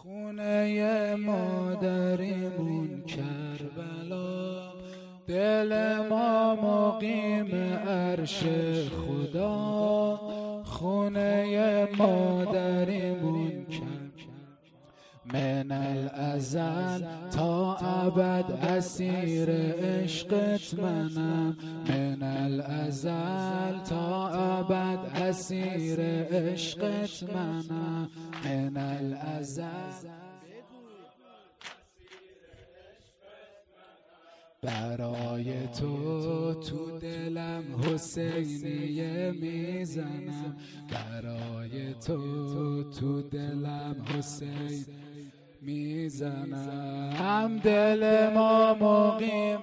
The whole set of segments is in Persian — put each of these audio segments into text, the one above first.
خونه مادریمون کربلا، دل ما مقیم عرش خدا. خونه مادریمون من الازل تا ابد اسیر عشقت منم. من الازل تا ابد اسیر عشقت منم. من الازل برای تو دلم حسینیه میزنم. برای تو دلم حسین میزنم. دل ما مقیم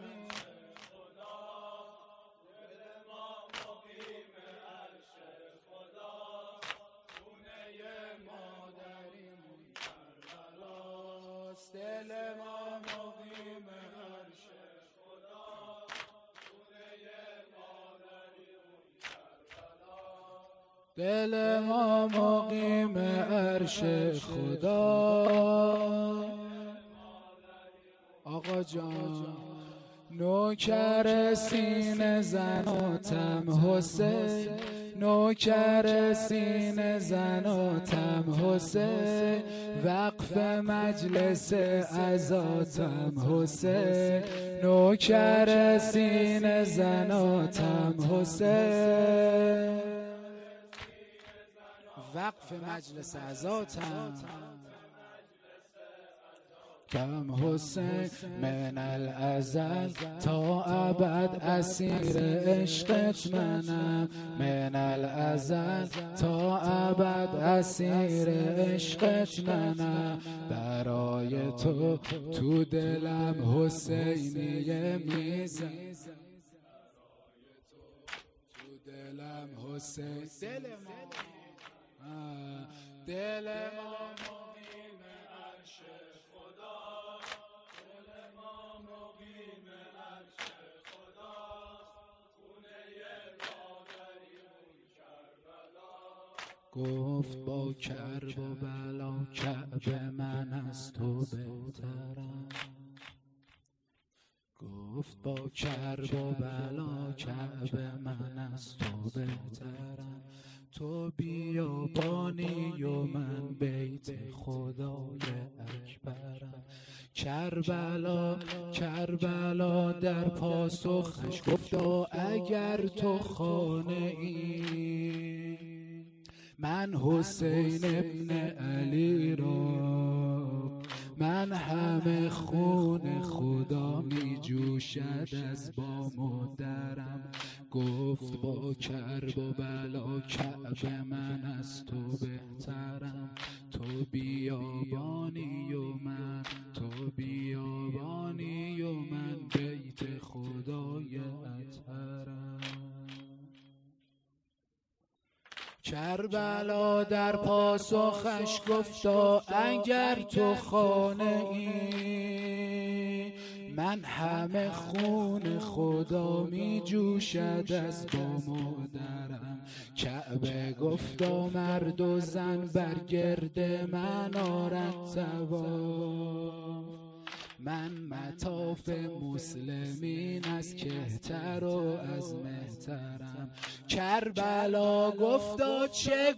دل ما مقیم عرش خدا. خونه مادریمون کربلا، دل ما مقیم عرش خدا. آقا جان نوکر سینه زناتم حسین، نوکر سینه زناتم حسین. وقف مجلس عزاتم حسین، نوکر سینه زناتم حسین. وقف مجلس عزاتم کم حسین. من الازل تا ابد اسیر عشقت منم. من الازل تا ابد اسیر عشقت منم. برای تو دلم حسینیه میزنم. تو دلم حسین، دل ما مقیم عرش خدا. دل ما مقیم عرش خدا. خونه مادریمون کربلا، گفت با کرب و بلا کعبه من از تو بهترم. گفت با کرب و بلا کعبه من از تو بهترم. تو بیابانی و من بیت خدای اکبرم. کربلا در پاسخش گفتا اگر تو خانه ای، من حسین ابن علی را، من همه خون خدا می جوشد از بام و درم. گفت با کرب و بلا کعبه من از تو بهترم. تو بیابانی و من بیت خدای اطهرم. کربلا در پاسخش گفتا اگر تو خانه ای، من همه خون خدا می جوشد از بام و درم. کعبه گفتا مرد و زن بر گرد من آرند طواف. من مطاف مسلمین از کهتر و از مهترم. کربلا گفتا چه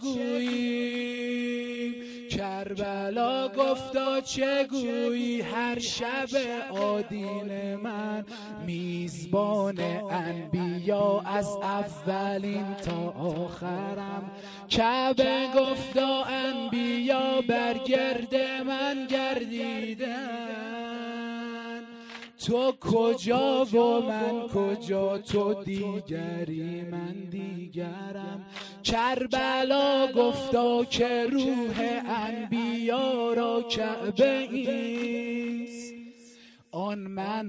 گویی، کربلا گفتا چه گویی. هر شب آدین من میزبان انبیا از اولین تا آخرم. کعبه گفتا انبیا بر گرد من گردیدن. تو کجا و من کجا، تو دیگری من دیگرم. کربلا گفتا که روح انبیا را کعبه ایست. آن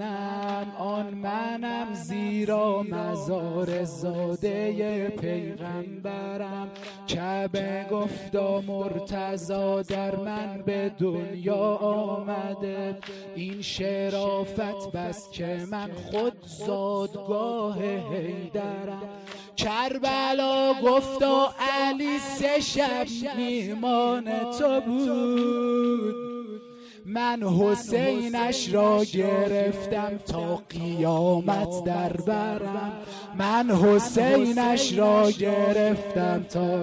منم زیرا مزار زاده پیغمبرم. کعبه گفتا مرتضی در من به دنیا آمده. این شرافت بس که من خود زادگاه حیدرم. کربلا گفت و علی 3 شب میهمان تو بود. من حسینش را گرفتم تا قیامت در برم. من حسینش را گرفتم تا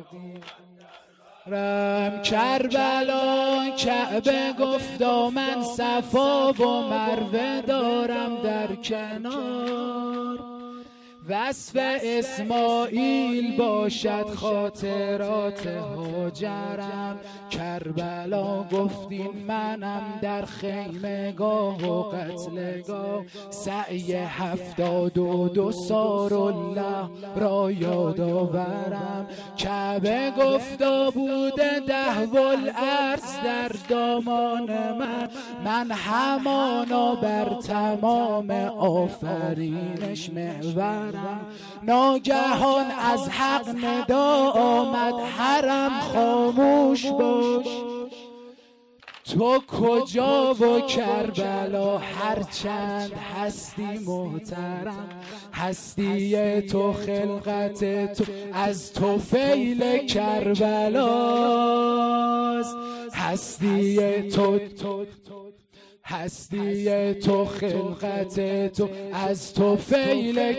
قیامت. کربلا کعبه گفتا من صفا و مروه دارم در کنار. وصف اسماعیل باشد خاطرات هاجرم. کربلا گفتین منم در خیمگاه و قتلگاه. سعی 72 سار الله را یادآورم. کعبه گفتا بوده 10 الارض در دامان من همانا بر تمام آفرینش محورم. ناگهان از حق ندا آمد حرم خاموش باش. تو کجا و کربلا هرچند هستی محترم. هستی تو خلقت تو از طفیل کربلاست. هستی تو خلقت تو از طفیل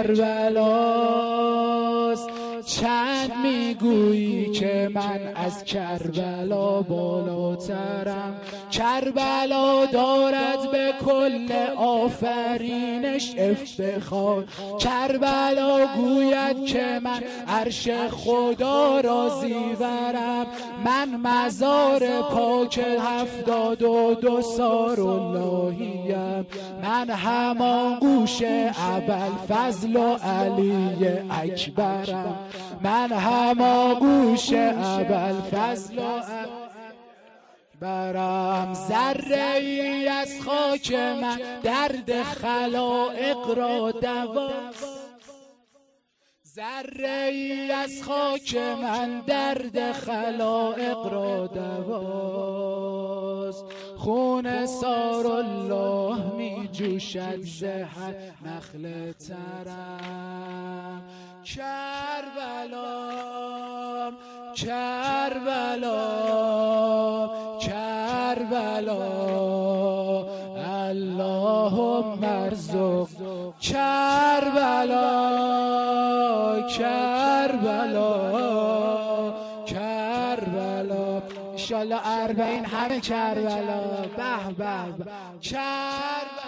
کربلاست. چند میگویی که من از کربلا بالاترم. کربلا دارد به کل آفرینش افتخار. کربلا گوید که من عرش خدا را زیورم. من مزار پاک 72 سار اللهیم. من همان گوش ابوالفضل و علی اکبرم. من همان گوش ابوالفضل و برم. ذره ای از خاک من درد خلائق را دواست. ذره ای از خاک من درد خلائق را دواست. خون سار الله می جوشد زهر نخل ترم. کربلا کربلا کربلا اللهم ارزق کربلا کربلا کربلا. انشالله 40 همه کربلا. به به به کربلا.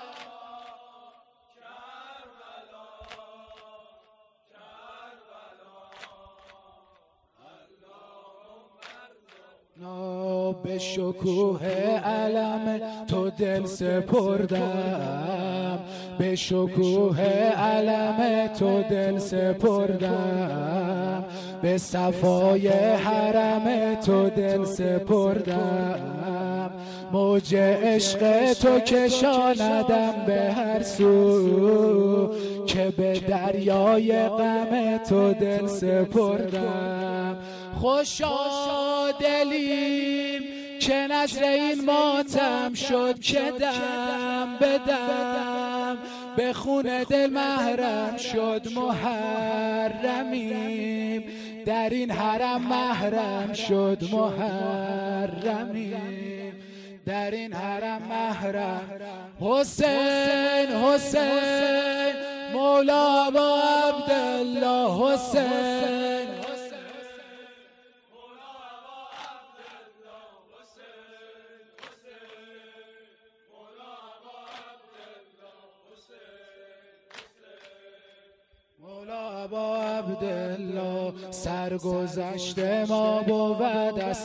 به شکوه علم تو دل سپردم. به شکوه علم تو دل سپردم. به صفای حرم تو دل سپردم. موج عشق تو کشاندم به هر سو. که به دریای غم تو دل سپردم. خوشا دلیم که نظر این ماتم شد که دم به دم به خون دل محرم شد. محرمیم در این حرم محرم شد. محرمیم در این حرم محرم. حسین حسین مولا ابا عبدالله حسین. مولا ابا عبدالله سرگذشت ما بود از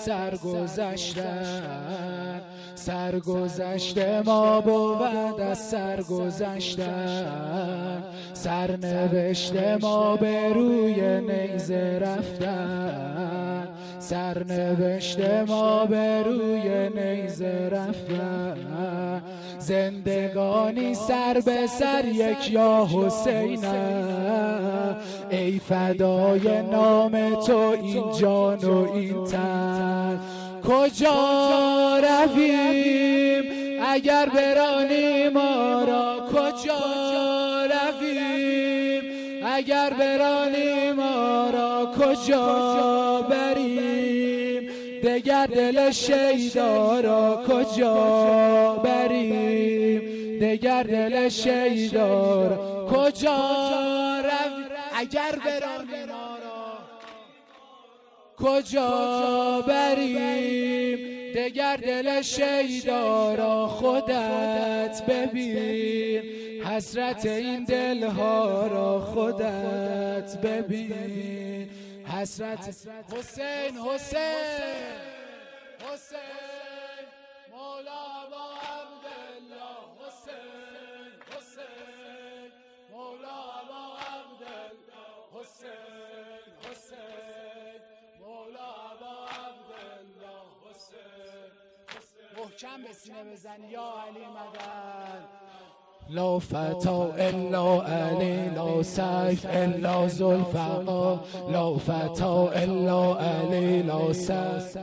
سرگذشتن. سرگذشت ما بود از سرگذشتن. سرنوشت ما به روی نیزه رفتن. سرنوشت ما به روی نیزه رفتن. زندگانی سر به سر یک یا حسینم. ای فدای نام تو این جان و این تن. کجا رویم اگر برانی ما را؟ کجا رویم اگر برانیم ما را کجا بریم، دگر دل شیدا را کجا بریم، دگر دل شیدا را کجا رویم. اگر برانیم ما را کجا بریم، دگر دل شیدا را خودت ببین، حسرت این دلها را خودت ببین، حسرت حسین حسین حسین مولا ابا عبدالله، حسین حسین مولا ابا عبدالله، حسین حسین مولا ابا عبدالله، حسین محکم به سینه بزن یا علی مدد. لا فتا الا علی، لا سیف الا ذوالفقار، لا فتا الا علی، لا سیف